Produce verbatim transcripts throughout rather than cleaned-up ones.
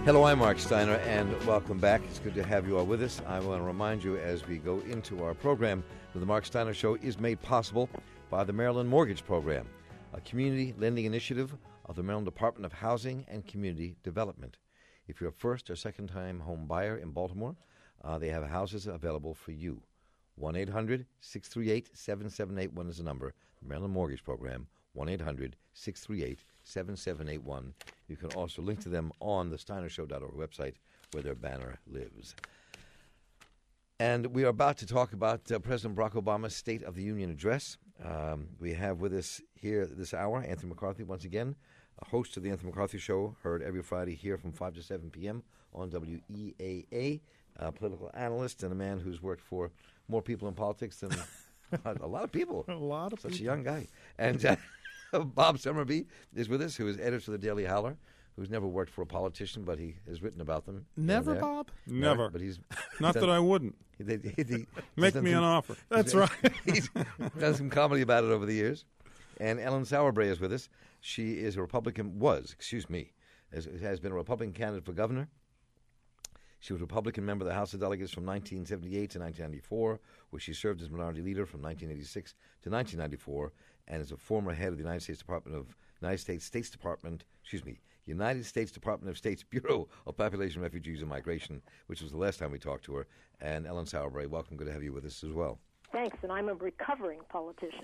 Hello, I'm Mark Steiner, and welcome back. It's good to have you all with us. I want to remind you as we go into our program that the Mark Steiner Show is made possible by the Maryland Mortgage Program, a community lending initiative of the Maryland Department of Housing and Community Development. If you're a first or second-time home buyer in Baltimore, uh, they have houses available for you. one eight hundred six three eight seven seven eight one is the number. The Maryland Mortgage Program, one eight hundred six three eight seven seven eight one. You can also link to them on the steiner show dot org website where their banner lives. And we are about to talk about uh, President Barack Obama's State of the Union address. Um, we have with us here this hour Anthony McCarthy once again, a host of the Anthony McCarthy Show, heard every Friday here from five to seven p.m. on W E A A, a political analyst and a man who's worked for more people in politics than a lot of people. A lot of Such people. a young guy. And uh, Bob Summerby is with us, who is editor of the Daily Howler, who's never worked for a politician, but he has written about them. Never, Bob? Never. Never. But he's Not done, that I wouldn't. He, he, he, Make me some, an offer. That's right. He's done some comedy about it over the years. And Ellen Sauerbrey is with us. She is a Republican, was, excuse me, has, has been a Republican candidate for governor. She was a Republican member of the House of Delegates from nineteen seventy-eight to nineteen ninety-four, where she served as minority leader from nineteen eighty-six to nineteen ninety-four, and is a former head of the United States Department of United States States Department, excuse me, United States Department of State's Bureau of Population, Refugees, and Migration, which was the last time we talked to her. And Ellen Sauerbrey, welcome. Good to have you with us as well. Thanks, and I'm a recovering politician.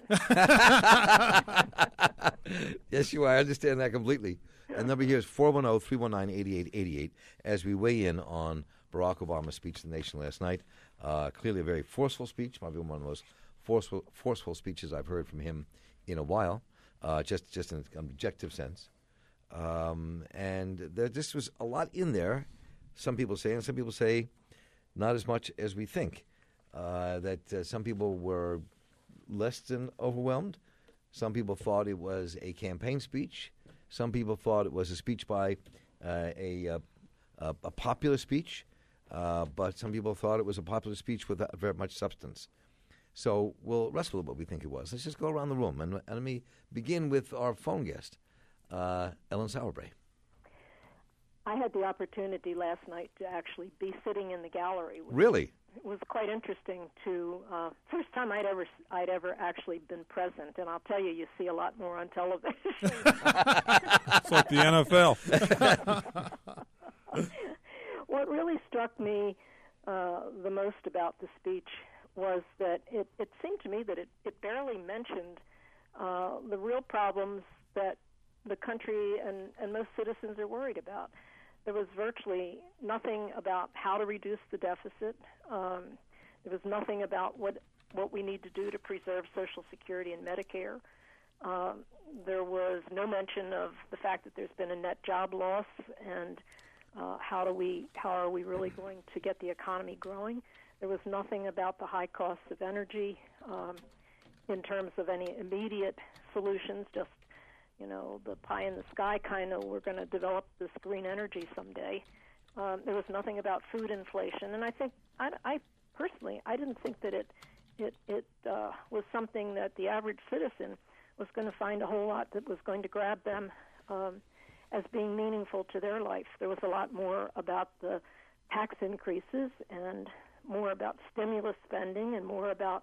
Yes, you are. I understand that completely. And the number here is four one zero, three one nine, eight eight eight eight as we weigh in on Barack Obama's speech to the nation last night. Uh, clearly a very forceful speech, probably one of the most forceful, forceful speeches I've heard from him in a while, uh, just, just in an objective sense. Um, and there just was a lot in there, some people say, and some people say not as much as we think. Uh, that uh, some people were less than overwhelmed. Some people thought it was a campaign speech. Some people thought it was a speech by uh, a, uh, a a popular speech. Uh, but some people thought it was a popular speech with very much substance. So we'll wrestle with what we think it was. Let's just go around the room. And, and let me begin with our phone guest, uh, Ellen Sauerbrey. I had the opportunity last night to actually be sitting in the gallery. Really? It was quite interesting to, uh, first time I'd ever I'd ever actually been present, and I'll tell you, you see a lot more on television. It's like the N F L. What really struck me uh, the most about the speech was that it, it seemed to me that it, it barely mentioned uh, the real problems that the country and, and most citizens are worried about. There was virtually nothing about how to reduce the deficit. Um, there was nothing about what what we need to do to preserve Social Security and Medicare. Um, there was no mention of the fact that there's been a net job loss and uh, how do we how are we really going to get the economy growing. There was nothing about the high costs of energy um, in terms of any immediate solutions, just you know, the pie in the sky kind of, we're going to develop this green energy someday. Um, there was nothing about food inflation. And I think, I, I personally, I didn't think that it it, it uh, was something that the average citizen was going to find a whole lot that was going to grab them um, as being meaningful to their life. There was a lot more about the tax increases and more about stimulus spending and more about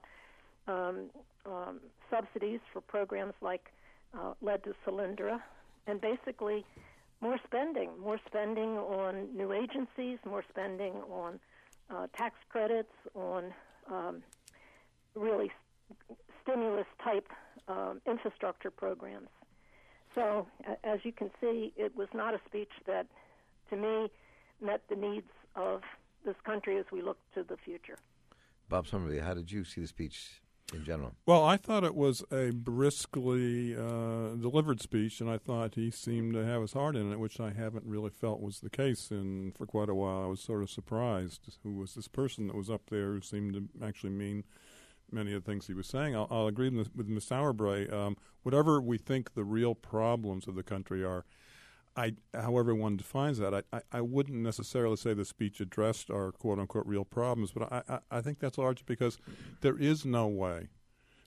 um, um, subsidies for programs like Uh, led to Solyndra, and basically more spending, more spending on new agencies, more spending on uh, tax credits, on um, really st- stimulus-type um, infrastructure programs. So, a- as you can see, it was not a speech that, to me, met the needs of this country as we look to the future. Bob Summerby, how did you see the speech in general? Well, I thought it was a briskly uh, delivered speech, and I thought he seemed to have his heart in it, which I haven't really felt was the case. And for quite a while, I was sort of surprised. Who was this person that was up there who seemed to actually mean many of the things he was saying? I'll, I'll agree with, with Miz Sauerbrey. Um, whatever we think the real problems of the country are, I, however one defines that, I, I, I wouldn't necessarily say the speech addressed our quote-unquote real problems, but I, I, I think that's largely because there is no way,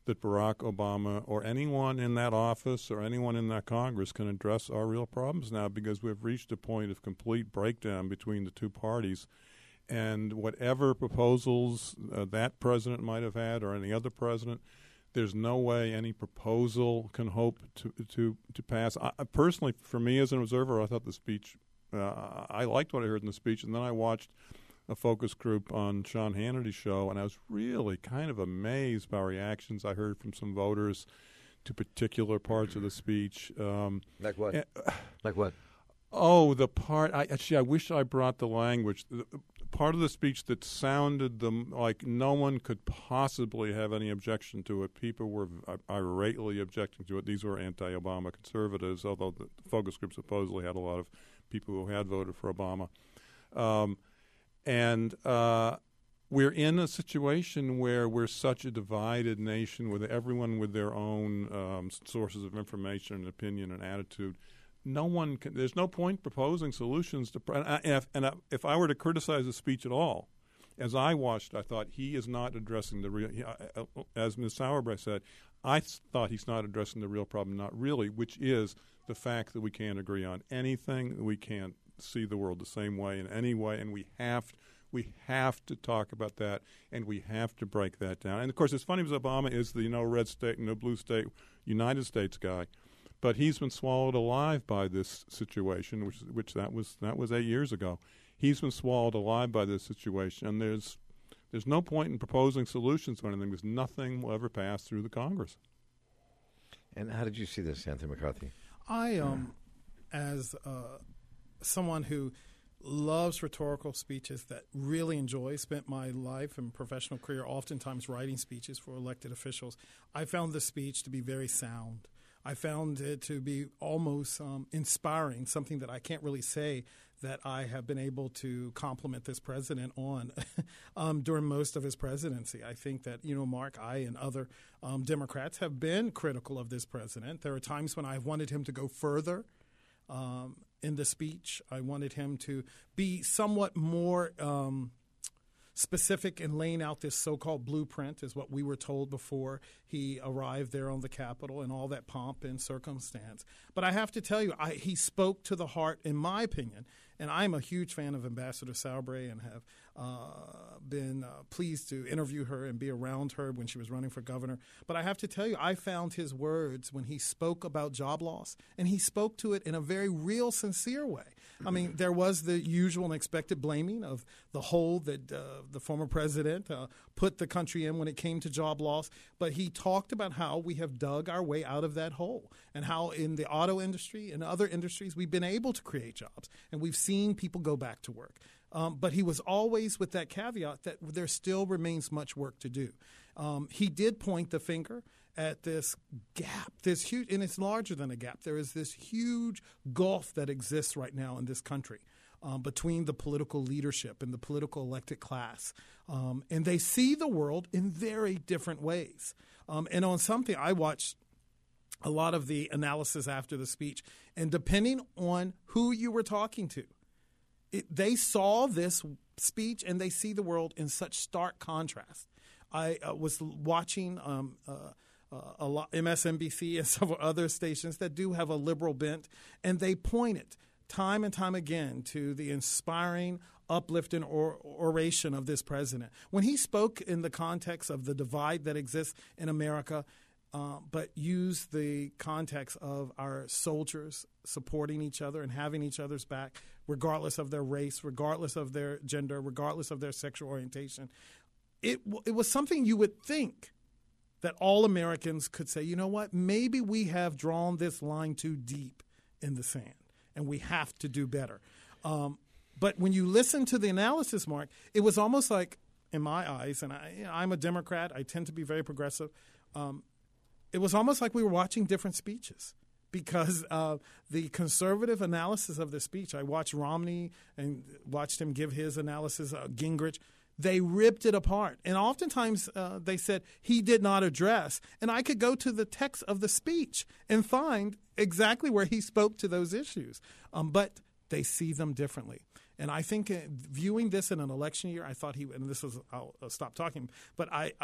that Barack Obama or anyone in that office or anyone in that Congress can address our real problems now, because we've reached a point of complete breakdown between the two parties. And whatever proposals uh, that president might have had or any other president, there's no way any proposal can hope to to, to pass. I, personally, for me as an observer, I thought the speech, uh, I liked what I heard in the speech, and then I watched a focus group on Sean Hannity's show, and I was really kind of amazed by reactions I heard from some voters to particular parts of the speech. Um, like what? Uh, like what? Oh, the part. I, actually, I wish I brought the language. The, part of the speech that sounded the, like no one could possibly have any objection to it. People were irately objecting to it. These were anti-Obama conservatives, although the focus group supposedly had a lot of people who had voted for Obama. Um, And uh, we're in a situation where we're such a divided nation with everyone with their own um, sources of information and opinion and attitude. No one can, there's no point proposing solutions to. And, I, if, and I, if I were to criticize the speech at all, as I watched, I thought he is not addressing the real. He, as Miz Sauerbrei said, I thought he's not addressing the real problem. Not really, which is the fact that we can't agree on anything. We can't see the world the same way in any way, and we have we have to talk about that, and we have to break that down. And of course, it's funny because Obama is the you know red state, no blue state, United States guy, but he's been swallowed alive by this situation, which which that was that was eight years ago. He's been swallowed alive by this situation, and there's there's no point in proposing solutions to anything because nothing will ever pass through the Congress. And how did you see this, Anthony McCarthy? I um, as uh, someone who loves rhetorical speeches, that really enjoys, spent my life and professional career oftentimes writing speeches for elected officials, I found this speech to be very sound. I found it to be almost um, inspiring, something that I can't really say that I have been able to compliment this president on um, during most of his presidency. I think that, you know, Mark, I and other um, Democrats have been critical of this president. There are times when I've wanted him to go further um, in the speech. I wanted him to be somewhat more um, specific in laying out this so-called blueprint, is what we were told before he arrived there on the Capitol and all that pomp and circumstance. But I have to tell you, I, he spoke to the heart, in my opinion, and I'm a huge fan of Ambassador Sauerbrei and have uh, been uh, pleased to interview her and be around her when she was running for governor. But I have to tell you, I found his words when he spoke about job loss, and he spoke to it in a very real, sincere way. I mean, there was the usual and expected blaming of the hole that uh, the former president uh, put the country in when it came to job loss. But he talked about how we have dug our way out of that hole and how in the auto industry and other industries we've been able to create jobs and we've seen people go back to work. Um, but he was always with that caveat that there still remains much work to do. Um, he did point the finger at this gap, this huge, and it's larger than a gap. There is this huge gulf that exists right now in this country um, between the political leadership and the political elected class. Um, and they see the world in very different ways. Um, and on something, I watched a lot of the analysis after the speech, and depending on who you were talking to, it, they saw this speech and they see the world in such stark contrast. I uh, was watching um, uh, uh, a lot, M S N B C and several other stations that do have a liberal bent, and they pointed time and time again to the inspiring, uplifting or- oration of this president. When he spoke in the context of the divide that exists in America, uh, but used the context of our soldiers supporting each other and having each other's back, regardless of their race, regardless of their gender, regardless of their sexual orientation, it w- it was something you would think that all Americans could say, you know what, maybe we have drawn this line too deep in the sand and we have to do better. Um, but when you listen to the analysis, Mark, it was almost like, in my eyes, and I, you know, I'm a Democrat, I tend to be very progressive, um, it was almost like we were watching different speeches. Because uh, the conservative analysis of the speech, I watched Romney and watched him give his analysis, uh, Gingrich, they ripped it apart. And oftentimes uh, they said he did not address. And I could go to the text of the speech and find exactly where he spoke to those issues. Um, but they see them differently. And I think uh, viewing this in an election year, I thought he, and this was, I'll, I'll stop talking, but I, I,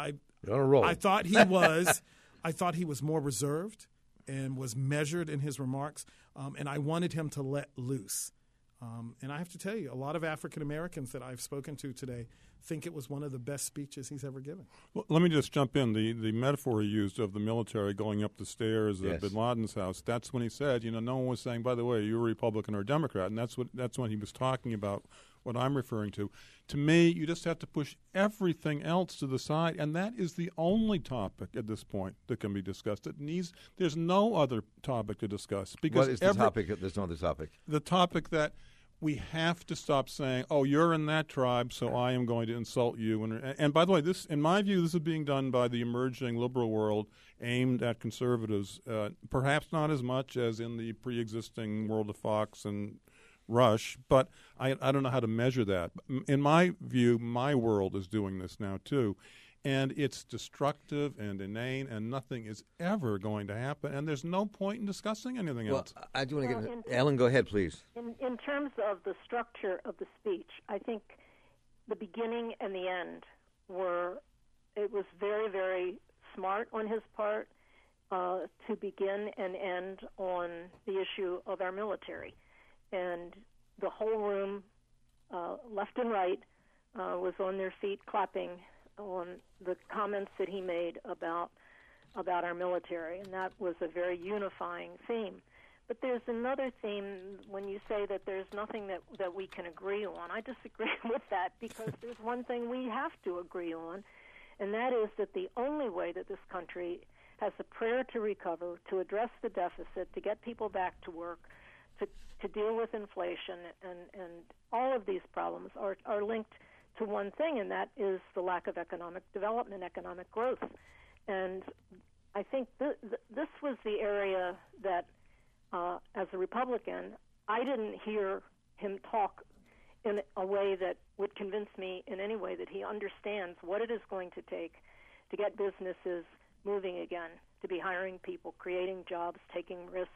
You're on a roll. I thought he was, I thought he was more reserved and was measured in his remarks, um, and I wanted him to let loose. Um, and I have to tell you, a lot of African Americans that I've spoken to today think it was one of the best speeches he's ever given. Well, let me just jump in. The the metaphor he used of the military going up the stairs Yes. at Bin Laden's house, that's when he said, you know, no one was saying, by the way, you're a Republican or a Democrat, and that's what that's when he was talking about what I'm referring to. To me, you just have to push everything else to the side, and that is the only topic at this point that can be discussed. It needs, there's no other topic to discuss. Because what is the every, topic? There's no other topic. The topic that we have to stop saying, oh, you're in that tribe, so I am going to insult you. And, and by the way, this, in my view, this is being done by the emerging liberal world aimed at conservatives, uh, perhaps not as much as in the pre-existing world of Fox and Rush, but I, I don't know how to measure that. In my view, my world is doing this now, too. And it's destructive and inane, and nothing is ever going to happen. And there's no point in discussing anything Well, else. I do want to Well, get in- Ellen, go ahead, please. In, in terms of the structure of the speech, I think the beginning and the end were, it was very, very smart on his part uh, to begin and end on the issue of our military. And the whole room, uh, left and right, uh, was on their feet clapping on the comments that he made about about our military, and that was a very unifying theme. But there's another theme when you say that there's nothing that, that we can agree on. I disagree with that, because there's one thing we have to agree on, and that is that the only way that this country has a prayer to recover, to address the deficit, to get people back to work, to, to deal with inflation, and, and all of these problems are, are linked to one thing, and that is the lack of economic development, economic growth. And I think th- th- this was the area that, uh, as a Republican, I didn't hear him talk in a way that would convince me in any way that he understands what it is going to take to get businesses moving again, to be hiring people, creating jobs, taking risks.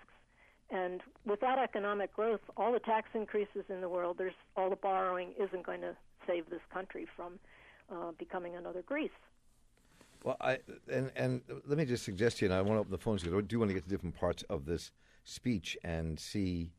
And without economic growth, all the tax increases in the world, there's all the borrowing isn't going to save this country from uh, becoming another Greece. Well, I and and let me just suggest to you, and I want to open the phones because I do want to get to different parts of this speech and see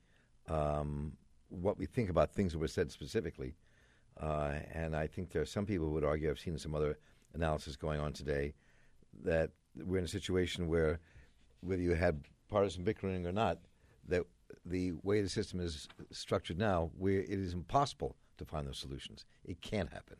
um, what we think about things that were said specifically. Uh, and I think there are some people who would argue, I've seen some other analysis going on today, that we're in a situation where whether you had partisan bickering or not, that the way the system is structured now, where it is impossible to find those solutions. It can't happen.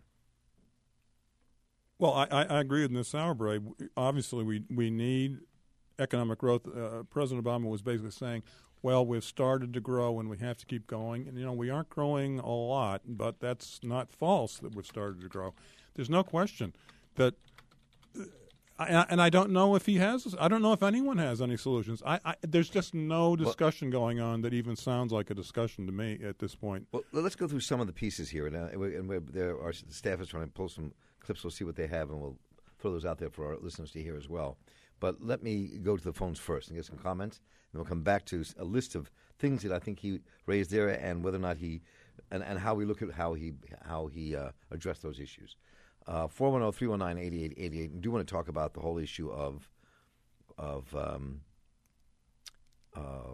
Well, I, I agree with Miz Sauerbrey. Obviously, we, we need economic growth. Uh, President Obama was basically saying, well, we've started to grow and we have to keep going. And, you know, we aren't growing a lot, but that's not false that we've started to grow. There's no question that uh, I, and I don't know if he has. I don't know if anyone has any solutions. I, I there's just no discussion well, going on that even sounds like a discussion to me at this point. Well, let's go through some of the pieces here, and, uh, and we're, there are the staff is trying to pull some clips. We'll see what they have, and we'll throw those out there for our listeners to hear as well. But let me go to the phones first and get some comments, and we'll come back to a list of things that I think he raised there, and whether or not he, and, and how we look at how he how he uh, addressed those issues. Uh, four one zero, three one nine, eight eight eight eight. I do want to talk about the whole issue of of um, uh,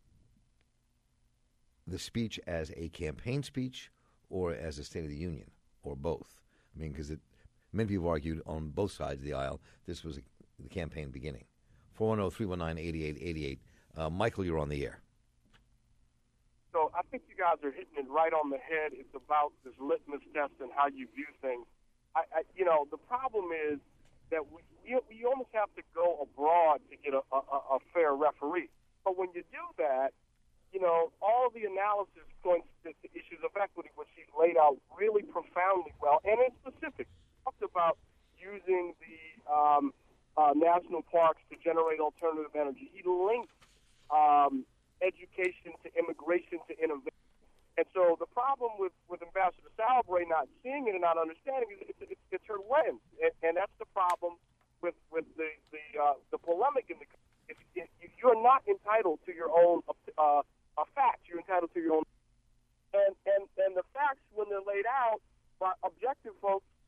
the speech as a campaign speech or as a State of the Union, or both. I mean, because many people argued on both sides of the aisle this was a, the campaign beginning. four one zero, three one nine, eight eight eight eight. Uh, Michael, you're on the air. So I think you guys are hitting it right on the head. It's about this litmus test and how you view things. I, I, you know, the problem is that we, we we almost have to go abroad to get a, a, a fair referee. But when you do that, you know, all the analysis points to the issues of equity, which he laid out really profoundly well, and in specific, talked about using the um, uh, national parks to generate alternative energy. He linked um, education to immigration to innovation. And so the problem with, with Ambassador Sauerbrey not seeing it and not understanding is it's, it's, it's her lens, and, and that's the problem with with the the, uh, the polemic in the. If, if you're not entitled to your own uh, uh, facts, you're entitled to your own. And, and and the facts, when they're laid out by objective folks,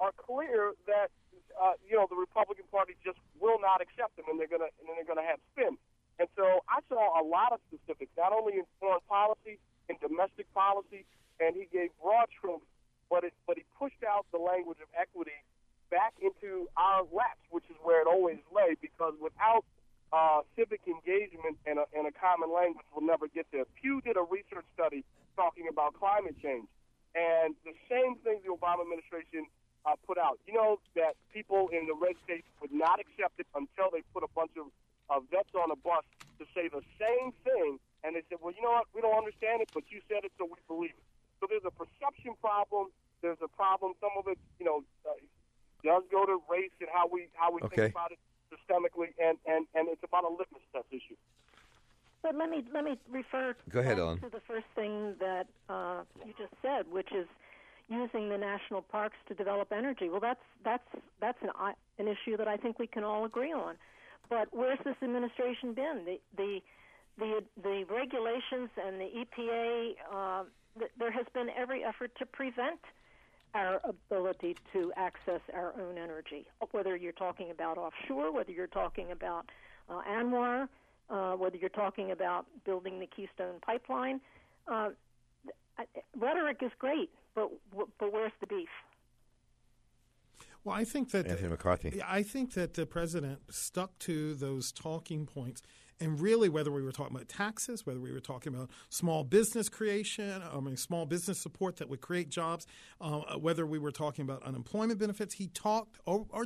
are clear that uh, you know the Republican Party just will not accept them, and they're gonna and then they're gonna have spin. And so I saw a lot of specifics, not only in foreign policy, in domestic policy, and he gave broad strokes, but it but he pushed out the language of equity back into our laps, which is where it always lay, because without uh, civic engagement and a, and a common language, we'll never get there. Pew did a research study talking about climate change, and the same thing the Obama administration uh, put out. You know that people in the red states would not accept it until they put a bunch of, of vets on a bus to say the same thing, and they said, well, you know what, we don't understand it, but you said it, so we believe it. So there's a perception problem. There's a problem. Some of it, you know, uh, does go to race and how we how we okay. think about it systemically, and, and, and it's about a litmus test issue. But let me let me refer Go ahead, back Ellen. to the first thing that uh, you just said, which is using the national parks to develop energy. Well, that's that's that's an an issue that I think we can all agree on. But where's this administration been? The the the, the regulations and the E P A. Uh, th- there has been every effort to prevent our ability to access our own energy, whether you're talking about offshore, whether you're talking about uh, ANWR, uh, whether you're talking about building the Keystone Pipeline. Uh, rhetoric is great, but but where's the beef? Well, I think that Anthony McCarthy. I think that the president stuck to those talking points, and really, whether we were talking about taxes, whether we were talking about small business creation, I mean, small business support that would create jobs, uh, whether we were talking about unemployment benefits, he talked or, or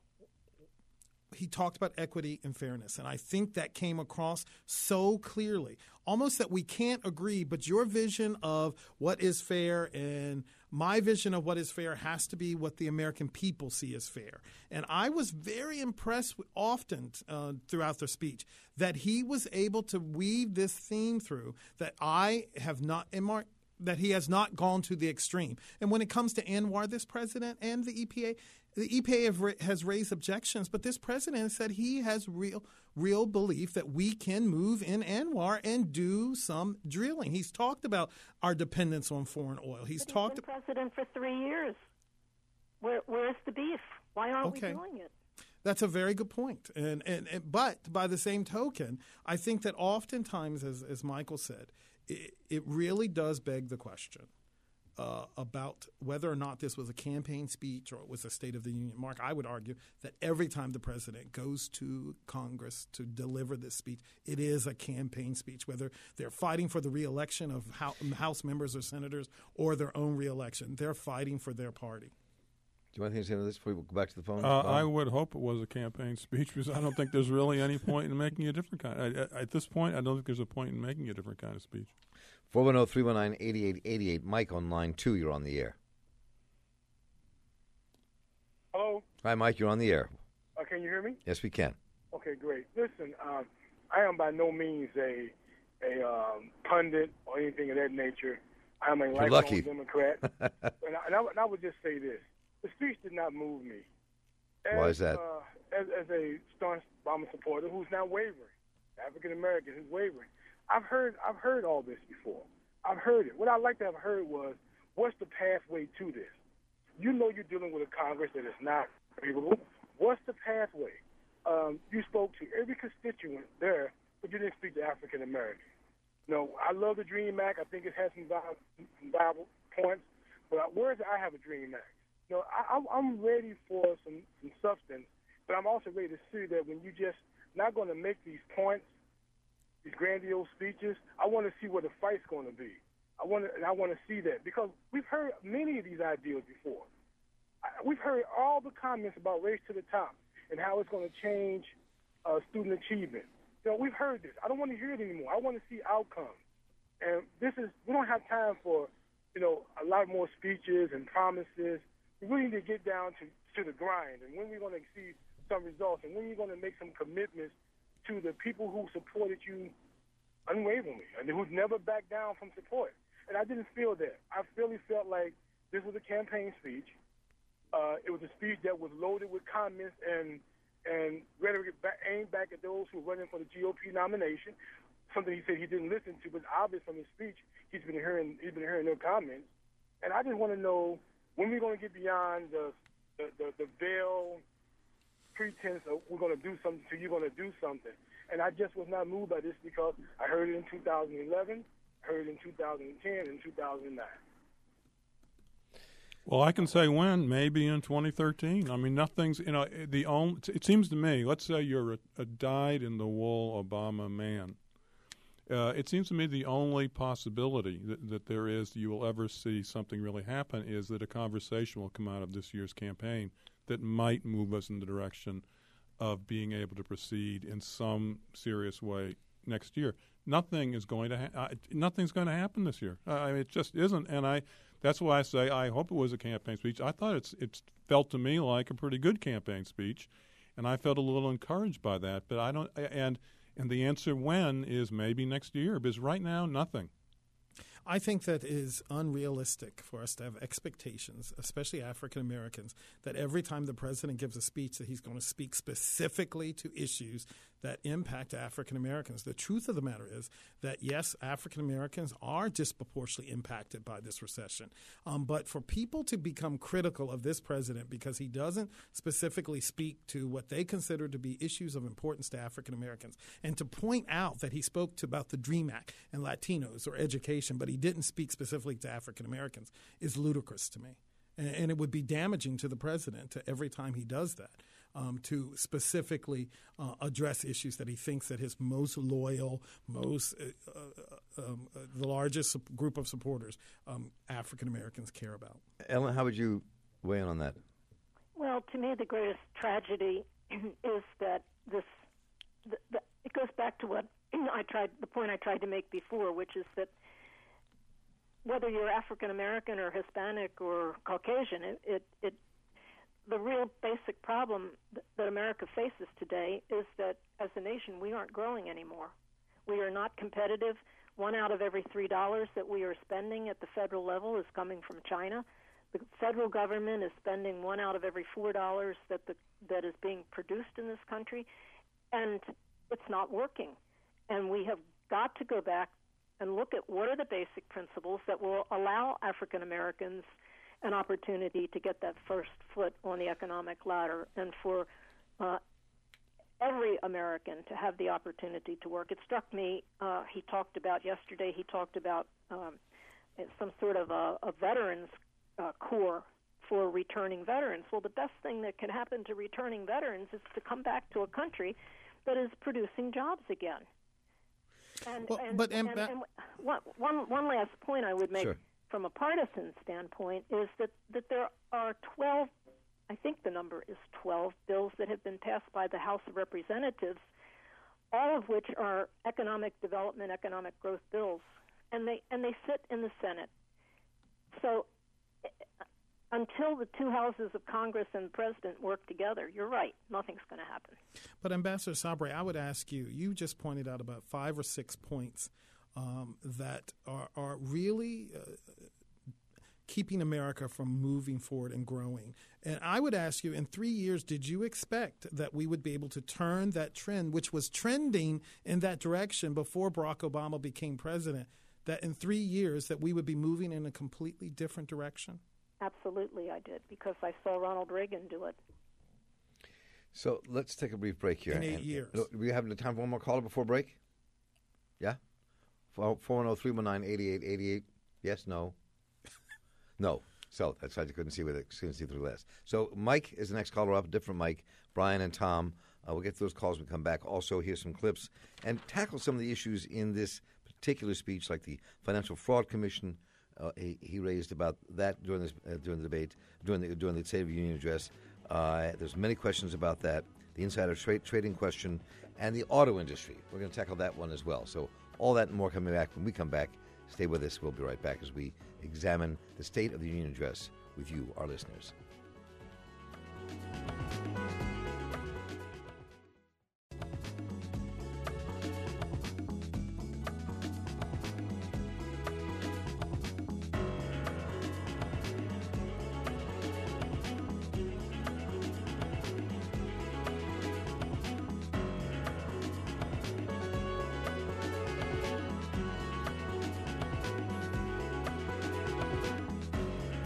he talked about equity and fairness, and I think that came across so clearly, almost that we can't agree, but your vision of what is fair and my vision of what is fair has to be what the American people see as fair. And I was very impressed with, often uh, throughout the speech, that he was able to weave this theme through that I have not – that he has not gone to the extreme. And when it comes to ANWR, this president and the E P A, the E P A have ra- has raised objections, but this president said he has real real belief that we can move in ANWR and do some drilling. He's talked about our dependence on foreign oil. He's but talked. He's been president for three years. Where, where's the beef? Why aren't Okay. we doing it? That's a very good point. And, and, and but by the same token, I think that oftentimes, as as Michael said, it, it really does beg the question uh, about whether or not this was a campaign speech or it was a State of the Union. Mark, I would argue that every time the president goes to Congress to deliver this speech, it is a campaign speech, whether they're fighting for the reelection of House members or senators or their own reelection. They're fighting for their party. Do you want anything to say to this before we go back to the phone? Uh, I would hope it was a campaign speech because I don't think there's really any point in making a different kind. I, at this point, I don't think there's a point in making a different kind of speech. four one zero, three one nine, eight eight eight eight. Mike on line two. You're on the air. Hello? Hi, Mike. You're on the air. Uh, can you hear me? Yes, we can. Okay, great. Listen, um, I am by no means a a um, pundit or anything of that nature. I am a lifelong lucky. Democrat. and, I, and, I, and I would just say this. The speech did not move me. As, Why is that? Uh, as, as a staunch Obama supporter who's now wavering, African American who's wavering, I've heard I've heard all this before. I've heard it. What I'd like to have heard was, what's the pathway to this? You know you're dealing with a Congress that is not favorable. What's the pathway? Um, you spoke to every constituent there, but you didn't speak to African Americans. No, I love the DREAM Act. I think it has some viable, some viable points. But where's I have a DREAM Act? No, I, I'm ready for some, some substance, but I'm also ready to see that when you just not going to make these points, these grandiose speeches, I want to see where the fight's going to be. I want to, and I want to see that because we've heard many of these ideas before. I, we've heard all the comments about race to the top and how it's going to change uh, student achievement. You know, we've heard this. I don't want to hear it anymore. I want to see outcomes. And this is, we don't have time for, you know, a lot more speeches and promises. We really need to get down to, to the grind and when we're going to see some results and when you're going to make some commitments to the people who supported you unwaveringly and who've never backed down from support. And I didn't feel that. I really felt like this was a campaign speech. Uh, it was a speech that was loaded with comments and and rhetoric back, aimed back at those who were running for the G O P nomination, something he said he didn't listen to, but obvious from his speech he's been hearing he's been hearing their comments. And I just want to know when we're going to get beyond the the, the, the veil pretense of we're going to do something, so you're going to do something. And I just was not moved by this because I heard it in two thousand eleven, I heard it in two thousand ten, and two thousand nine. Well, I can say when, maybe in twenty thirteen. I mean, nothing's, you know, the only, it seems to me, let's say you're a, a dyed-in-the-wool Obama man. Uh, it seems to me the only possibility that, that there is you will ever see something really happen is that a conversation will come out of this year's campaign that might move us in the direction of being able to proceed in some serious way next year. Nothing is going to ha- uh, nothing's going to happen this year. Uh, I mean, it just isn't, and I that's why I say I hope it was a campaign speech. I thought it's it felt to me like a pretty good campaign speech, and I felt a little encouraged by that. But I don't and. And the answer when is maybe next year, because right now, nothing. I think that is unrealistic for us to have expectations, especially African Americans, that every time the president gives a speech that he's going to speak specifically to issues that impact African Americans. The truth of the matter is that, yes, African Americans are disproportionately impacted by this recession. Um, but for people to become critical of this president because he doesn't specifically speak to what they consider to be issues of importance to African Americans, and to point out that he spoke to about the DREAM Act and Latinos or education, but he didn't speak specifically to African Americans, is ludicrous to me. And, and it would be damaging to the president to every time he does that. Um, to specifically uh, address issues that he thinks that his most loyal, most uh, uh, um, uh, the largest group of supporters, um, African Americans, care about. Ellen, how would you weigh in on that? Well, to me, the greatest tragedy is that this. The, the, it goes back to what I tried, the point I tried to make before, which is that whether you're African American or Hispanic or Caucasian, it, it, it the real basic problem that America faces today is that as a nation we aren't growing anymore. We are not competitive. One out of every three dollars that we are spending at the federal level is coming from China. The federal government is spending one out of every four dollars that the, that is being produced in this country, and it's not working. And we have got to go back and look at what are the basic principles that will allow African Americans an opportunity to get that first foot on the economic ladder, and for uh, every American to have the opportunity to work. It struck me, uh, he talked about yesterday, he talked about um, some sort of a, a veterans uh, corps for returning veterans. Well, the best thing that can happen to returning veterans is to come back to a country that is producing jobs again. And, well, and, but and, and, and one, one, one last point I would make Sure. from a partisan standpoint is that, that there are twelve, I think the number is twelve, bills that have been passed by the House of Representatives, all of which are economic development, economic growth bills, and they and they sit in the Senate. So until the two houses of Congress and the president work together, you're right, nothing's going to happen. But Ambassador Sabre, I would ask you, you just pointed out about five or six points um, that are, are really uh, keeping America from moving forward and growing. And I would ask you, in three years, did you expect that we would be able to turn that trend, which was trending in that direction before Barack Obama became president, that in three years that we would be moving in a completely different direction? Absolutely, I did, because I saw Ronald Reagan do it. So let's take a brief break here. In eight And, years. uh, Do we have time for one more caller before break? Yeah? four one zero, three one nine, eight eight eight eight. Yes, no? No. So that's why I couldn't see with it. Couldn't see through the last. So Mike is the next caller up, a different Mike. Brian and Tom. Uh, we'll get to those calls when we come back. Also, here's some clips and tackle some of the issues in this particular speech, like the Financial Fraud Commission. Uh, he, he raised about that during this uh, during the debate, during the during the State of the Union address. Uh, there's many questions about that, the insider tra- trading question, and the auto industry. We're going to tackle that one as well. So all that and more coming back when we come back. Stay with us. We'll be right back as we examine the State of the Union address with you, our listeners.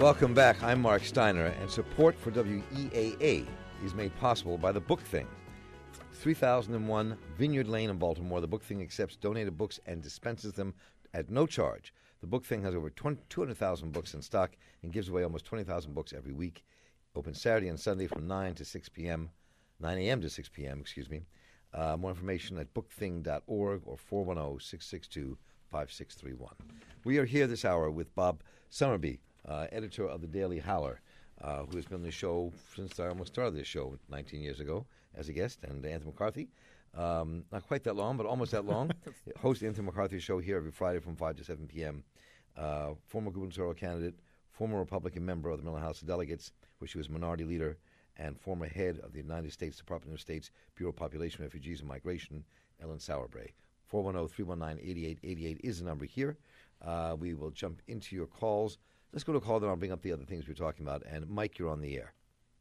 Welcome back. I'm Mark Steiner, and support for W E A A is made possible by The Book Thing. three thousand one Vineyard Lane in Baltimore. The Book Thing accepts donated books and dispenses them at no charge. The Book Thing has over two hundred thousand books in stock and gives away almost twenty thousand books every week. Open Saturday and Sunday from nine to six p.m., nine a.m. to six p.m., excuse me. Uh, more information at book thing dot org or four one zero, six six two, five six three one. We are here this hour with Bob Summerby, uh, editor of the Daily Howler, uh, who has been on the show since I almost started this show nineteen years ago as a guest, and Anthony McCarthy. Um, not quite that long, but almost that long. Host the Anthony McCarthy Show here every Friday from five to seven p.m. Uh, former gubernatorial candidate, former Republican member of the Maryland House of Delegates, where she was minority leader, and former head of the United States Department of State's Bureau of Population, Refugees, and Migration, Ellen Sauerbrey. four one zero, three one nine, eight eight eight eight is the number here. Uh, we will jump into your calls. Let's go to a call, then I'll bring up the other things we're talking about. And, Mike, you're on the air.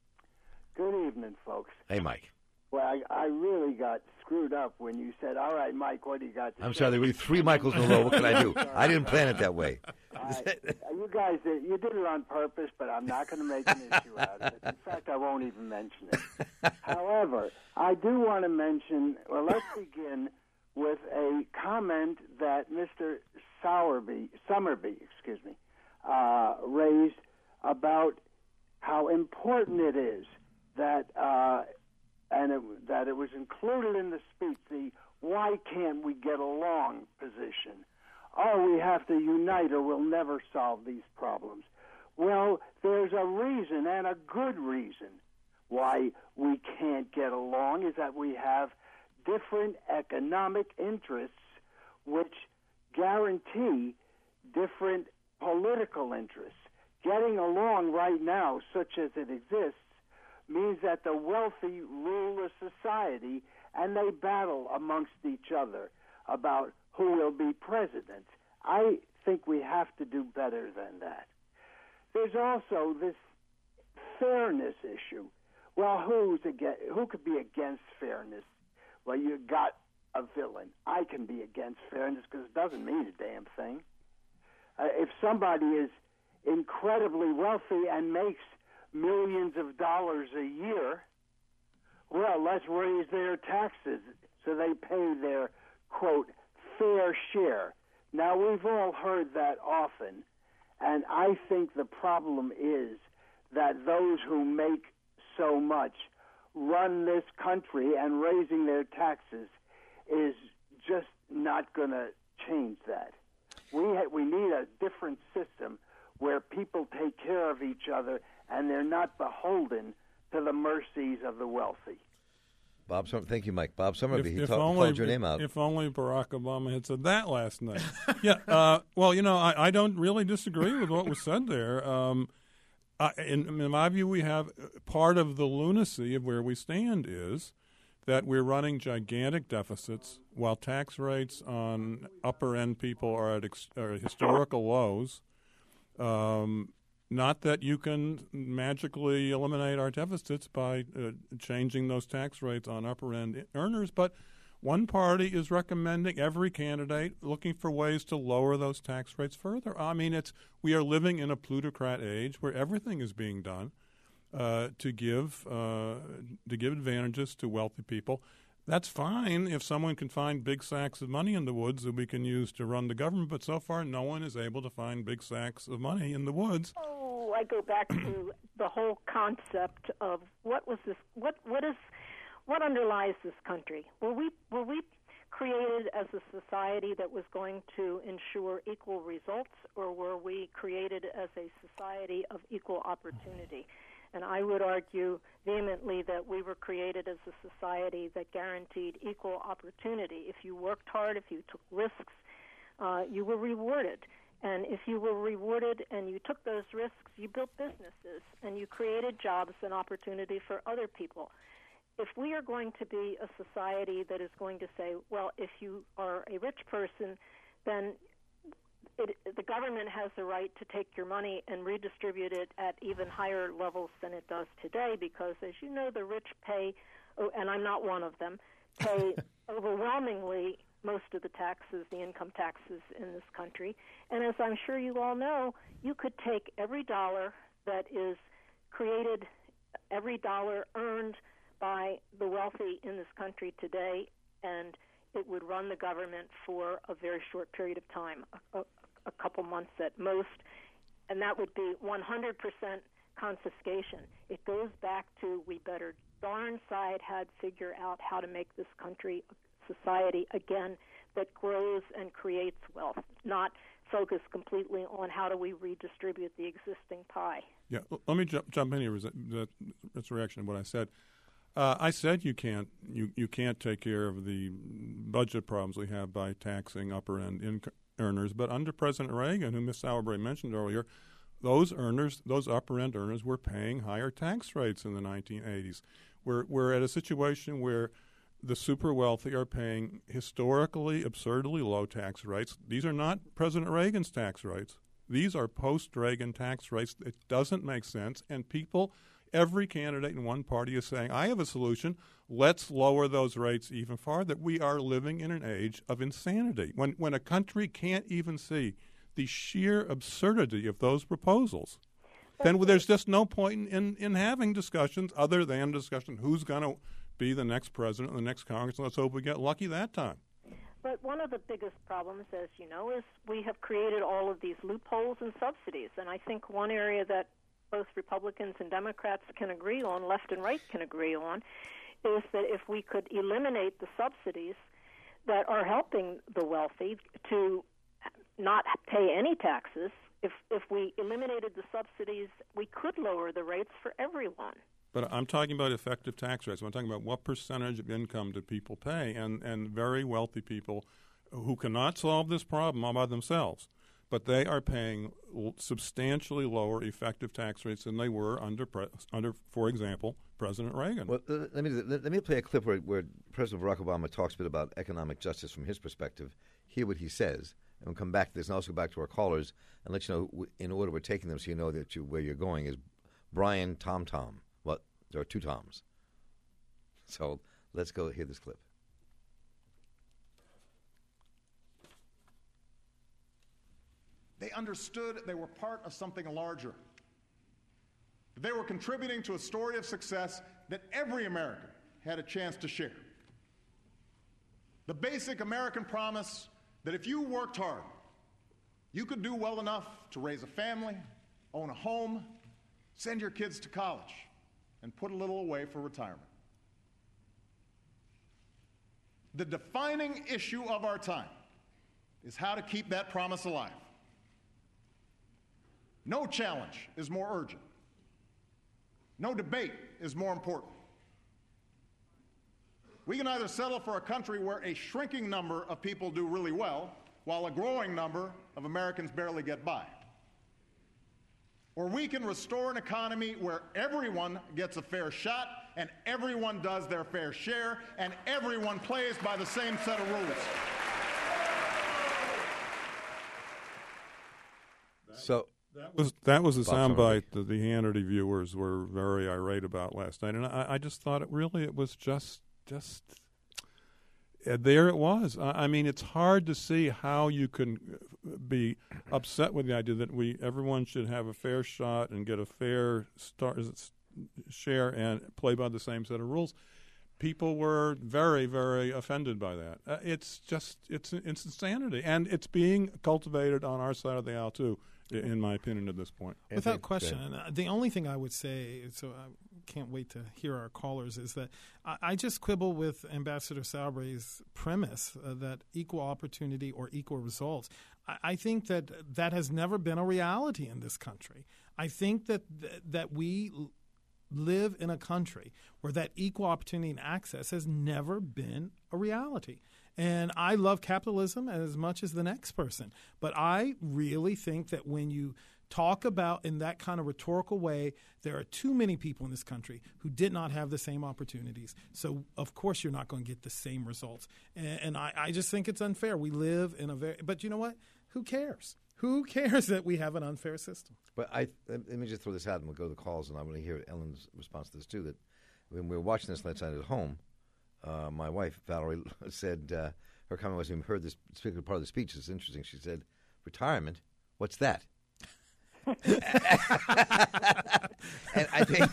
Good evening, folks. Hey, Mike. Well, I, I really got screwed up when you said, all right, Mike, what do you got to I'm say? sorry, there were three Michaels in a row. What can I do? I didn't plan it that way. I, you guys, did, you did it on purpose, but I'm not going to make an issue out of it. In fact, I won't even mention it. However, I do want to mention, well, let's begin with a comment that Mister Sowerby, Summerby, excuse me, uh, raised about how important it is that uh, and it, that it was included in the speech, the why can't we get along position. Oh, we have to unite or we'll never solve these problems. Well, there's a reason, and a good reason, why we can't get along, is that we have different economic interests which guarantee different political interests. Getting along right now, such as it exists, means that the wealthy rule the society and they battle amongst each other about who will be president. I think we have to do better than that. There's also this fairness issue. Well, who's against, who could be against fairness? Well, you got a villain. I can be against fairness because it doesn't mean a damn thing. Uh, if somebody is incredibly wealthy and makes millions of dollars a year, well, let's raise their taxes so they pay their, quote, fair share. Now, we've all heard that often, and I think the problem is that those who make so much run this country, and raising their taxes is just not going to change that. We ha- we need a different system where people take care of each other and they're not beholden to the mercies of the wealthy. Bob, Sum- thank you, Mike. Bob Summerby, If, he if ta- only, called your name out. If only Barack Obama had said that last night. yeah. Uh, well, you know, I, I don't really disagree with what was said there. Um, I, in, in my view, we have part of the lunacy of where we stand is that we're running gigantic deficits while tax rates on upper-end people are at ex- are historical lows. Um, not that you can magically eliminate our deficits by uh, changing those tax rates on upper-end earners, but one party is recommending, every candidate looking for ways to lower those tax rates further. I mean, it's we are living in a plutocrat age where everything is being done uh, to give uh, to give advantages to wealthy people. That's fine if someone can find big sacks of money in the woods that we can use to run the government, but so far no one is able to find big sacks of money in the woods. Oh, I go back to the whole concept of what was this, what what is, what underlies this country? Were we were we created as a society that was going to ensure equal results, or were we created as a society of equal opportunity? And I would argue vehemently that we were created as a society that guaranteed equal opportunity. If you worked hard, if you took risks, uh, you were rewarded. And if you were rewarded and you took those risks, you built businesses and you created jobs and opportunity for other people. If we are going to be a society that is going to say, well, if you are a rich person, then It, the government has the right to take your money and redistribute it at even higher levels than it does today because, as you know, the rich pay, oh, and I'm not one of them, pay overwhelmingly most of the taxes, the income taxes in this country. And as I'm sure you all know, you could take every dollar that is created, every dollar earned by the wealthy in this country today, and it would run the government for a very short period of time, a, a, a couple months at most, and that would be one hundred percent confiscation. It goes back to we better darn side had figure out how to make this country a society, again, that grows and creates wealth, not focus completely on how do we redistribute the existing pie. Yeah, let me jump, jump in here. That's a reaction to what I said. Uh, I said you can't you, you can't take care of the budget problems we have by taxing upper-end income earners, but under President Reagan, who Miz Sauerbrey mentioned earlier, those earners, those upper-end earners were paying higher tax rates in the nineteen eighties. We're, we're at a situation where the super wealthy are paying historically absurdly low tax rates. These are not President Reagan's tax rates. These are post-Reagan tax rates. It doesn't make sense, and people... Every candidate in one party is saying, I have a solution. Let's lower those rates even farther. We are living in an age of insanity. When when a country can't even see the sheer absurdity of those proposals, then there's just no point in, in having discussions other than discussion who's going to be the next president, the next Congress, and let's hope we get lucky that time. But one of the biggest problems, as you know, is we have created all of these loopholes and subsidies. And I think one area that both Republicans and Democrats can agree on, left and right can agree on, is that if we could eliminate the subsidies that are helping the wealthy to not pay any taxes, if if we eliminated the subsidies, we could lower the rates for everyone. But I'm talking about effective tax rates. I'm talking about what percentage of income do people pay, and, and very wealthy people who cannot solve this problem all by themselves, but they are paying substantially lower effective tax rates than they were under, pre- under, for example, President Reagan. Well, uh, let me let, let me play a clip where, where President Barack Obama talks a bit about economic justice from his perspective. Hear what he says, and we'll come back to this, and also go back to our callers and let you know w- in order we're taking them, so you know that you, where you're going is Brian Tom Tom. Well, there are two Toms. So let's go hear this clip. They understood they were part of something larger. They were contributing to a story of success that every American had a chance to share. The basic American promise that if you worked hard, you could do well enough to raise a family, own a home, send your kids to college, and put a little away for retirement. The defining issue of our time is how to keep that promise alive. No challenge is more urgent. No debate is more important. We can either settle for a country where a shrinking number of people do really well, while a growing number of Americans barely get by. Or we can restore an economy where everyone gets a fair shot, and everyone does their fair share, and everyone plays by the same set of rules. So that was that was a soundbite that the Hannity viewers were very irate about last night, and I, I just thought it really it was just just uh, there it was. I, I mean, it's hard to see how you can be upset with the idea that we everyone should have a fair shot and get a fair star, share and play by the same set of rules. People were very, very offended by that. Uh, it's just it's it's insanity, and it's being cultivated on our side of the aisle too, in my opinion, at this point. Without question. And uh, the only thing I would say, so I can't wait to hear our callers, is that I, I just quibble with Ambassador Sauerbrey's premise uh, that equal opportunity or equal results. I, I think that that has never been a reality in this country. I think that th- that we l- live in a country where that equal opportunity and access has never been a reality. And I love capitalism as much as the next person. But I really think that when you talk about in that kind of rhetorical way, there are too many people in this country who did not have the same opportunities. So, of course, you're not going to get the same results. And, and I, I just think it's unfair. We live in a very – but you know what? Who cares? Who cares that we have an unfair system? But I let me just throw this out, and we'll go to the calls, and I want to hear Ellen's response to this too, that when we were watching this last night at home, Uh, my wife, Valerie, said uh, her comment was, we heard this particular part of the speech. It's interesting. She said, retirement? What's that? And I think,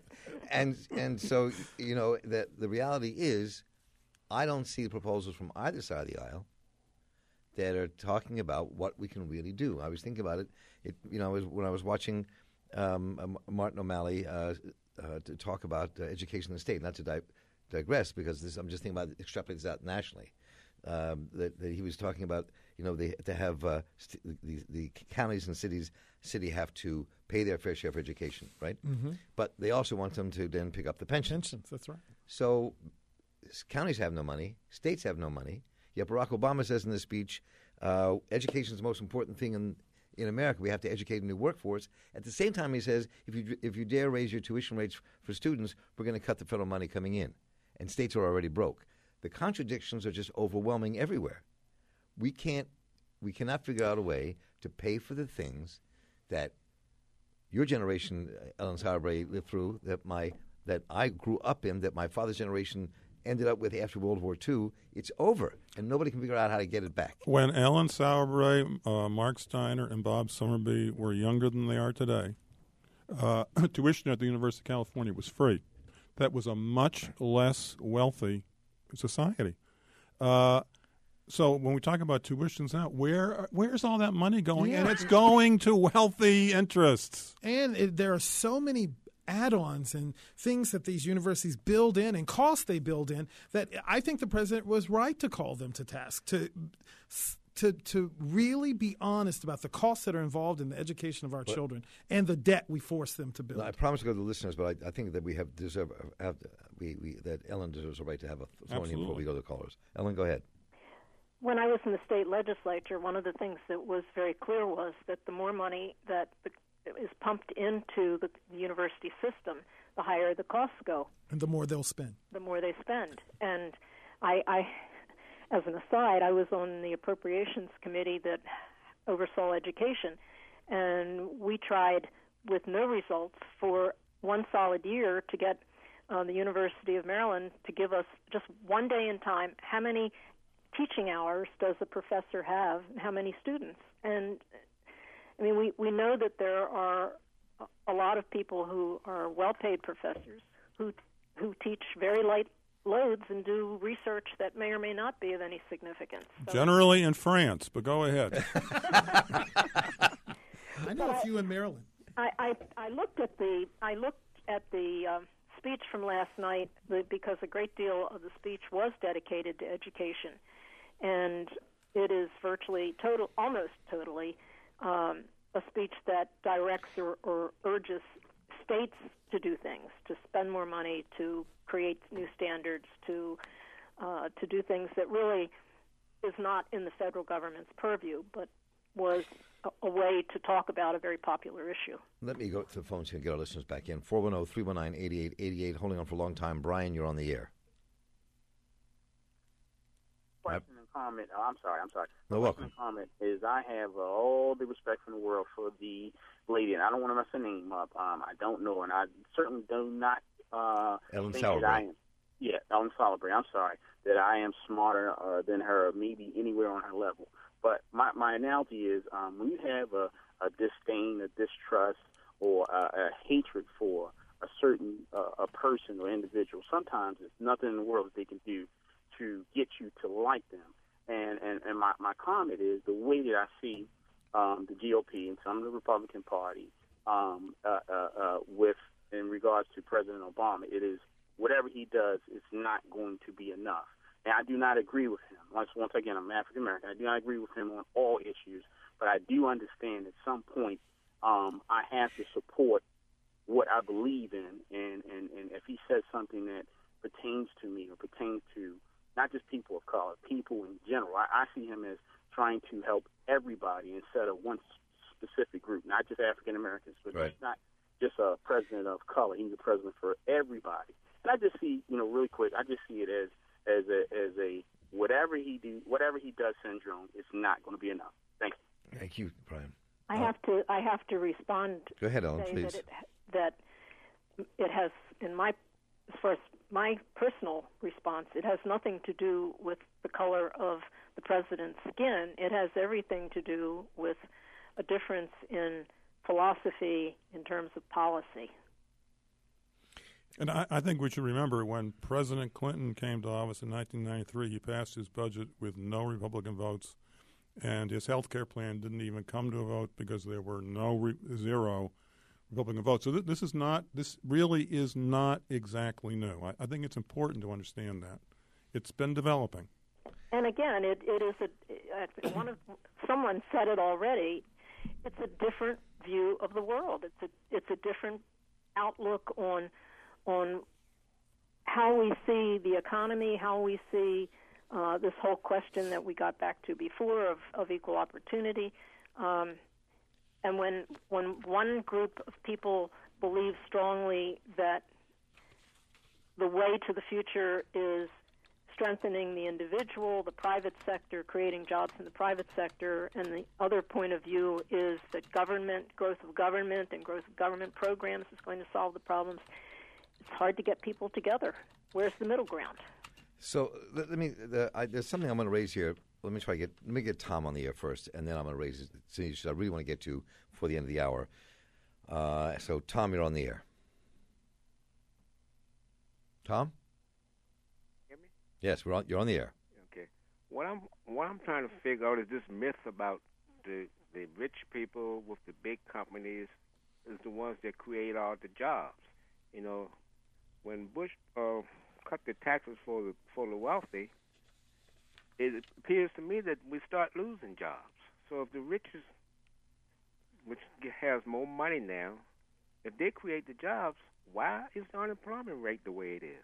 and and so, you know, that the reality is, I don't see proposals from either side of the aisle that are talking about what we can really do. I was thinking about it. It, you know, when I was watching um, Martin O'Malley uh, uh, to talk about uh, education in the state, not to di- digress, because this, I'm just thinking about extrapolating this out nationally. Um, that, that he was talking about, you know, they to have uh, st- the, the counties and cities, city have to pay their fair share for education, right? Mm-hmm. But they also want them to then pick up the pensions. Pensions, that's right. So counties have no money, states have no money. Yet Barack Obama says in this speech, uh, education is the most important thing in in America. We have to educate a new workforce. At the same time, he says, if you if you dare raise your tuition rates for students, we're going to cut the federal money coming in, and states are already broke. The contradictions are just overwhelming everywhere. We can't, we cannot figure out a way to pay for the things that your generation, Ellen Sauerbrey, lived through, that my that I grew up in, that my father's generation ended up with after World War Two. It's over, and nobody can figure out how to get it back. When Ellen Sauerbrey, uh, Mark Steiner, and Bob Summerby were younger than they are today, uh, tuition at the University of California was free. That was a much less wealthy society. Uh, so when we talk about tuitions now, where where's all that money going? Yeah. And it's going to wealthy interests. And it, there are so many add-ons and things that these universities build in and costs they build in that I think the president was right to call them to task, to to to really be honest about the costs that are involved in the education of our but, children and the debt we force them to build. I promise to go to the listeners, but I, I think that we have deserve have we, we that Ellen deserves a right to have a phone in before we go to the callers. Ellen, go ahead. When I was in the state legislature, one of the things that was very clear was that the more money that the, is pumped into the, the university system, the higher the costs go. And the more they'll spend. The more they spend. And I, I, as an aside, I was on the Appropriations Committee that oversaw education, and we tried with no results for one solid year to get uh, the University of Maryland to give us just one day in time how many teaching hours does a professor have and how many students. And I mean, we, we know that there are a lot of people who are well-paid professors who who teach very light loads and do research that may or may not be of any significance. So, generally in France, but go ahead. I know a few in Maryland. I, I, I looked at the I looked at the um, speech from last night the, because a great deal of the speech was dedicated to education, and it is virtually total, almost totally. Um, a speech that directs or, or urges states to do things, to spend more money, to create new standards, to uh, to do things that really is not in the federal government's purview, but was a, a way to talk about a very popular issue. Let me go to the phones and get our listeners back in. four one zero, three one nine, eight eight eight eight, holding on for a long time. Brian, you're on the air. Question and comment. Oh, I'm sorry. I'm sorry. No, welcome. Question and comment is I have uh, all the respect in the world for the lady, and I don't want to mess her name up. Um, I don't know, and I certainly do not uh, Ellen think that I am. Yeah, Ellen Sauerbrey. I'm sorry that I am smarter uh, than her, maybe anywhere on her level. But my, my analogy is um, when you have a, a disdain, a distrust, or a, a hatred for a certain uh, a person or individual, sometimes there's nothing in the world that they can do to get you to like them. And, and, and my, my comment is the way that I see um, the G O P and some of the Republican Party um, uh, uh, uh, with in regards to President Obama, it is whatever he does is not going to be enough. And I do not agree with him. Once, once again, I'm African American. I do not agree with him on all issues, but I do understand at some point um, I have to support what I believe in. And, and, and if he says something that pertains to me or pertains to not just people of color, people in general, I, I see him as trying to help everybody instead of one specific group, not just African Americans, but right. he's not just a president of color. He's a president for everybody. And I just see, you know, really quick, I just see it as as a as a whatever he do, whatever he does syndrome. It's not going to be enough. Thank you. Thank you, Brian. I uh, have to I have to respond. Go ahead, Ellen, say please. That it, that it has, in my, as far as my personal response. It has nothing to do with the color of the president's skin. It has everything to do with a difference in philosophy in terms of policy. And I, I think we should remember when President Clinton came to office in nineteen ninety-three, he passed his budget with no Republican votes, and his health care plan didn't even come to a vote because there were no re- zero Republican votes. So th- this is not. This really is not exactly new. I, I think it's important to understand that it's been developing. And again, it, it is a. One of someone said it already. It's a different view of the world. It's a. It's a different outlook on. on how we see the economy, how we see uh, this whole question that we got back to before of, of equal opportunity. Um, and when when one group of people believe strongly that the way to the future is strengthening the individual, the private sector, creating jobs in the private sector, and the other point of view is that government, growth of government and growth of government programs is going to solve the problems, it's hard to get people together. Where's the middle ground? So let, let me. The, I, there's something I'm going to raise here. Let me try to get. Let me get Tom on the air first, and then I'm going to raise some issues I really want to get to before the end of the hour. Uh, so Tom, you're on the air. Tom? Hear me? Yes, we're on. You're on the air. Okay. What I'm what I'm trying to figure out is this myth about the the rich people with the big companies is the ones that create all the jobs. You know, when Bush uh, cut the taxes for the for the wealthy, it appears to me that we start losing jobs. So if the richest, which has more money now, if they create the jobs, why is the unemployment rate the way it is?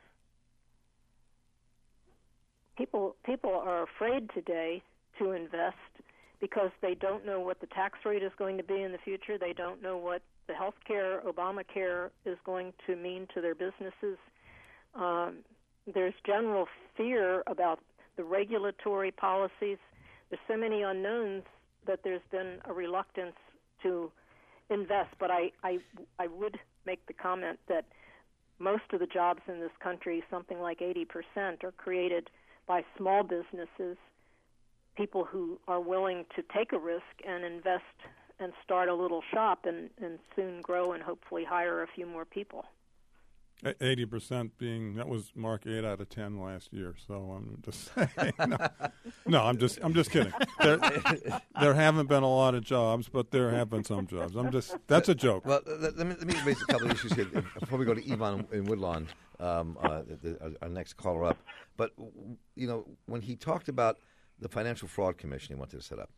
People people are afraid today to invest because they don't know what the tax rate is going to be in the future. They don't know what the health care, Obamacare, is going to mean to their businesses. Um, there's general fear about the regulatory policies. There's so many unknowns that there's been a reluctance to invest. But I, I, I would make the comment that most of the jobs in this country, something like eighty percent, are created by small businesses, people who are willing to take a risk and invest and start a little shop and, and soon grow and hopefully hire a few more people. Eighty percent being that was Mark eight out of ten last year. So I'm just saying, no, no, I'm just I'm just kidding. There, there haven't been a lot of jobs, but there have been some jobs. I'm just that's a joke. Well, let, let me let me raise a couple of issues here before we go to Yvonne in Woodlawn, um, uh, the, the, our next caller up. But you know, when he talked about the Financial Fraud Commission he wanted to set up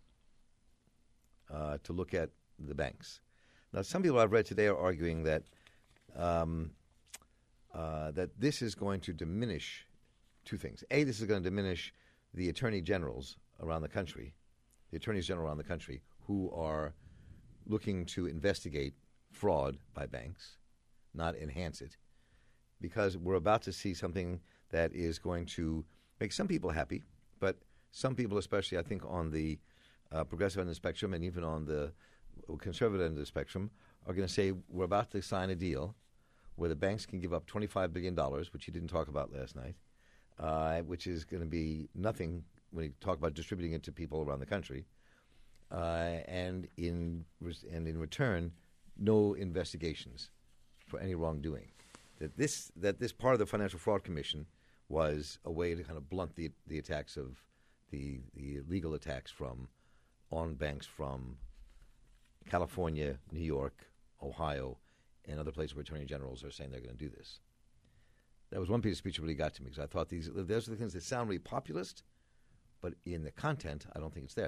uh, to look at the banks. Now, some people I've read today are arguing that. Um, Uh, that this is going to diminish two things. A, this is going to diminish the attorney generals around the country, the attorneys general around the country, who are looking to investigate fraud by banks, not enhance it, because we're about to see something that is going to make some people happy, but some people, especially I think on the uh, progressive end of the spectrum and even on the conservative end of the spectrum, are going to say we're about to sign a deal where the banks can give up twenty-five billion dollars, which you didn't talk about last night, uh, which is going to be nothing when you talk about distributing it to people around the country, uh, and in and in return, no investigations for any wrongdoing. That this that this part of the Financial Fraud Commission was a way to kind of blunt the the attacks of the the legal attacks from on banks from California, New York, Ohio, and other places where attorney generals are saying they're going to do this. That was one piece of speech that really got to me because I thought these those are the things that sound really populist, but in the content, I don't think it's there.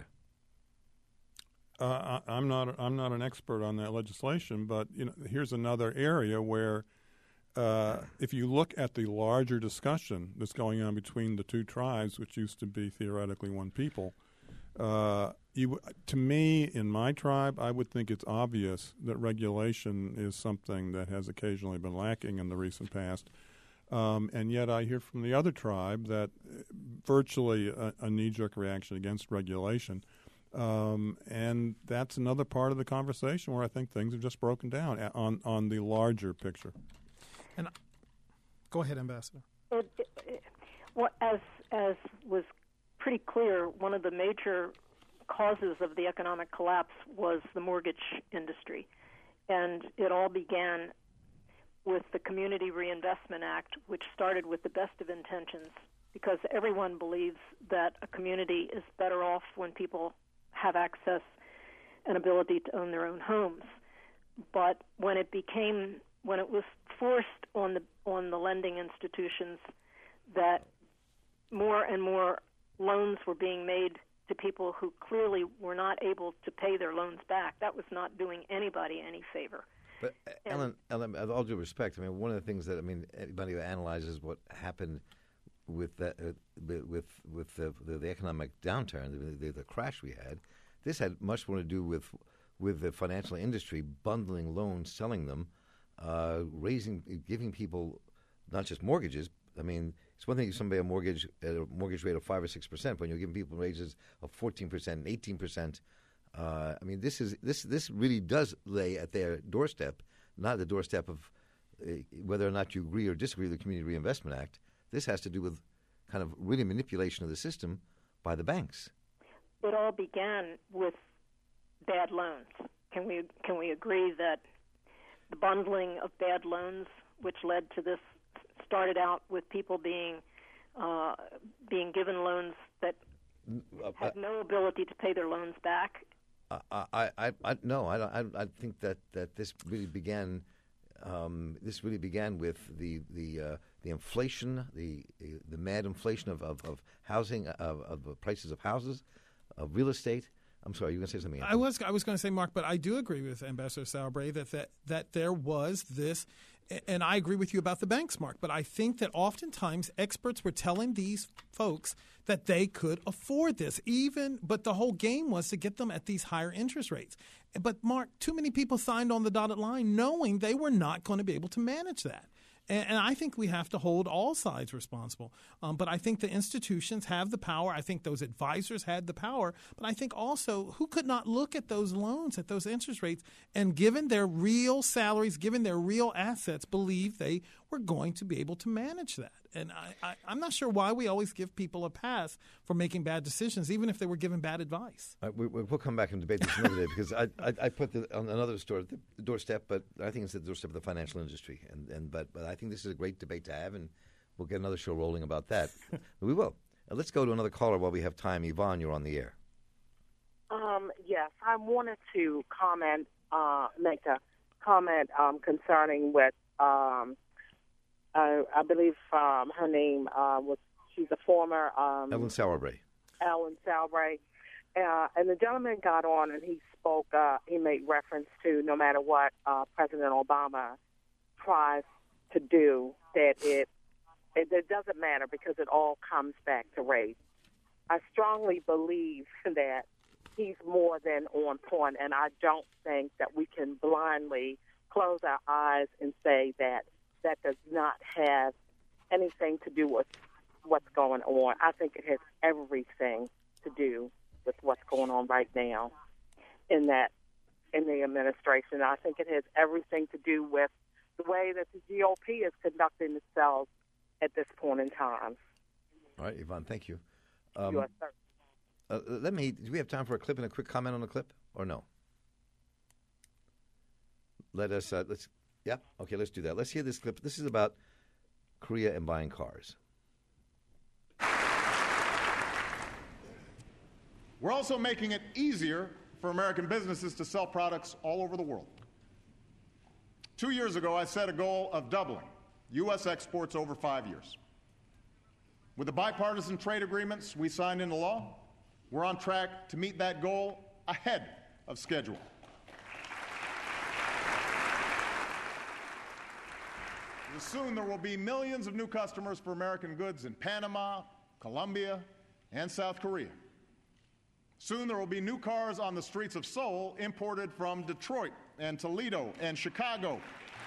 Uh, I, I'm not I'm not an expert on that legislation, but you know, here's another area where, uh, if you look at the larger discussion that's going on between the two tribes, which used to be theoretically one people. Uh, you, to me, in my tribe, I would think it's obvious that regulation is something that has occasionally been lacking in the recent past. Um, and yet I hear from the other tribe that virtually a, a knee-jerk reaction against regulation. Um, and that's another part of the conversation where I think things have just broken down on, on the larger picture. And go Go ahead, Ambassador. It, it, it, well, as as was pretty clear, one of the major causes of the economic collapse was the mortgage industry, and it all began with the Community Reinvestment Act, which started with the best of intentions, because everyone believes that a community is better off when people have access and ability to own their own homes. But when it became, when it was forced on the on the lending institutions that more and more loans were being made to people who clearly were not able to pay their loans back, that was not doing anybody any favor. But uh, Ellen, Ellen, with all due respect, I mean, one of the things that I mean, anybody who analyzes what happened with that, uh, with with the, the, the economic downturn, the, the, the crash we had, this had much more to do with with the financial industry bundling loans, selling them, uh, raising, giving people not just mortgages. I mean, it's one thing if somebody a mortgage at a mortgage rate of five or six percent, when you're giving people raises of fourteen percent and eighteen percent. Uh, I mean, this is this this really does lay at their doorstep, not the doorstep of uh, whether or not you agree or disagree with the Community Reinvestment Act. This has to do with kind of really manipulation of the system by the banks. It all began with bad loans. Can we can we agree that the bundling of bad loans, which led to this, started out with people being uh, being given loans that uh, had no ability to pay their loans back? Uh, I, I, I, no, I, I, I think that, that this really began. Um, this really began with the the uh, the inflation, the the mad inflation of of, of housing, of, of the prices of houses, of real estate. I'm sorry, you were going to say something, Anthony? I was I was going to say, Mark, but I do agree with Ambassador Salbray that, that that there was this, and I agree with you about the banks, Mark, but I think that oftentimes experts were telling these folks that they could afford this, even, but the whole game was to get them at these higher interest rates. But, Mark, too many people signed on the dotted line knowing they were not going to be able to manage that. And, and I think we have to hold all sides responsible. Um, but I think the institutions have the power. I think those advisors had the power. But I think also who could not look at those loans, at those interest rates, and given their real salaries, given their real assets, believe they were going to be able to manage that. And I, I, I'm not sure why we always give people a pass for making bad decisions, even if they were given bad advice. Uh, we, we'll come back and debate this another day because I, I, I put the, on another store, the doorstep, but I think it's the doorstep of the financial industry. And, and but, but I think this is a great debate to have, and we'll get another show rolling about that. We will. Uh, let's go to another caller while we have time. Yvonne, you're on the air. Um, yes, I wanted to comment, uh, make a comment um, concerning what um, I, I believe um, her name uh, was. She's a former um, Ellen Salbray. Ellen Salbray, uh, and the gentleman got on and he spoke. Uh, he made reference to no matter what uh, President Obama tries to do, that it, it it doesn't matter because it all comes back to race. I strongly believe that he's more than on point, and I don't think that we can blindly close our eyes and say that that does not have anything to do with what's going on. I think it has everything to do with what's going on right now in that in the administration. I think it has everything to do with the way that the G O P is conducting itself at this point in time. All right, Yvonne, thank you. Um, U S sir. Uh, let me. Do we have time for a clip and a quick comment on the clip, or no? Let us. Uh, let's. Yeah. Okay. Let's do that. Let's hear this clip. This is about Korea and buying cars. We're also making it easier for American businesses to sell products all over the world. Two years ago, I set a goal of doubling U S exports over five years. With the bipartisan trade agreements we signed into law, we're on track to meet that goal ahead of schedule. Soon there will be millions of new customers for American goods in Panama, Colombia, and South Korea. Soon there will be new cars on the streets of Seoul imported from Detroit and Toledo and Chicago.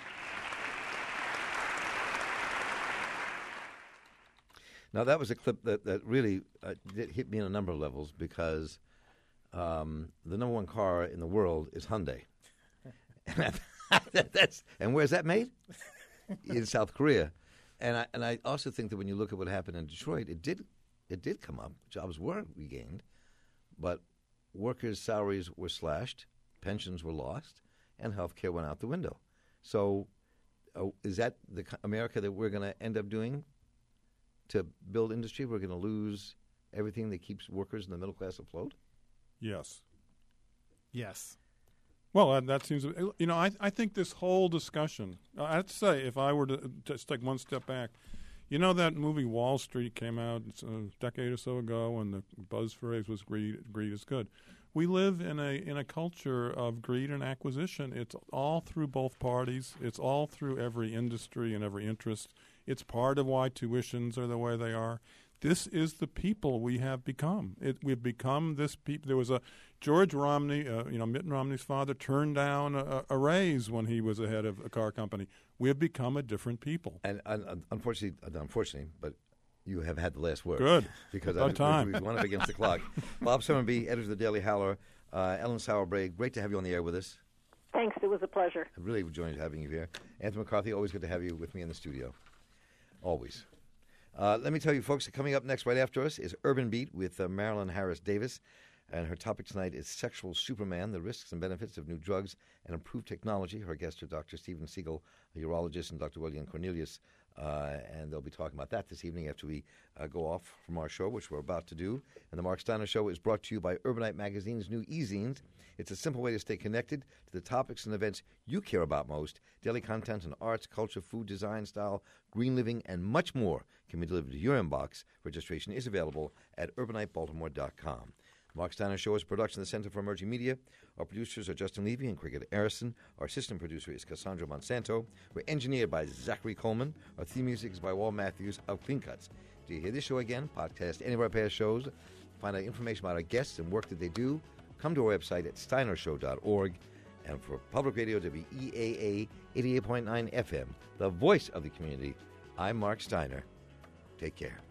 Now, that was a clip that, that really uh, did hit me on a number of levels because um, the number one car in the world is Hyundai. and, that's, and where's that made? In South Korea. And I and I also think that when you look at what happened in Detroit, it did it did come up. Jobs were regained, but workers' salaries were slashed, pensions were lost, and health care went out the window. So uh, is that the America that we're going to end up doing to build industry? We're going to lose everything that keeps workers in the middle class afloat? Yes. Yes. Well, that, that seems, you know, I, I think this whole discussion, I have to say, if I were to just take one step back, you know that movie Wall Street came out a decade or so ago, and the buzz phrase was greed, greed is good. We live in a in a culture of greed and acquisition. It's all through both parties. It's all through every industry and every interest. It's part of why tuitions are the way they are. This is the people we have become. It, we've become this people. There was a George Romney, uh, you know, Mitt Romney's father, turned down a, a raise when he was the head of a car company. We have become a different people. And uh, unfortunately, unfortunately, but you have had the last word. Good. Because About I, time. we, we went up against the clock. Bob Summerby, editor of the Daily Howler. Uh, Ellen Sauerbrey, great to have you on the air with us. Thanks. It was a pleasure. I really enjoyed having you here. Anthony McCarthy, always good to have you with me in the studio. Always. Uh, let me tell you, folks, coming up next right after us is Urban Beat with uh, Marilyn Harris Davis. And her topic tonight is Sexual Superman, the risks and benefits of new drugs and improved technology. Her guests are Doctor Steven Siegel, a urologist, and Doctor William Cornelius. Uh, and they'll be talking about that this evening after we uh, go off from our show, which we're about to do. And the Mark Steiner Show is brought to you by Urbanite Magazine's new e-zines. It's a simple way to stay connected to the topics and events you care about most. Daily content on arts, culture, food, design, style, green living, and much more can be delivered to your inbox. Registration is available at urbanite baltimore dot com. Mark Steiner Show is a production of the Center for Emerging Media. Our producers are Justin Levy and Cricket Arison. Our assistant producer is Cassandra Monsanto. We're engineered by Zachary Coleman. Our theme music is by Walt Matthews of Clean Cuts. Do you hear this show again? Podcast any of our past shows. Find out information about our guests and work that they do. Come to our website at steiner show dot org. And for Public Radio W E A A eighty-eight point nine F M, the voice of the community, I'm Mark Steiner. Take care.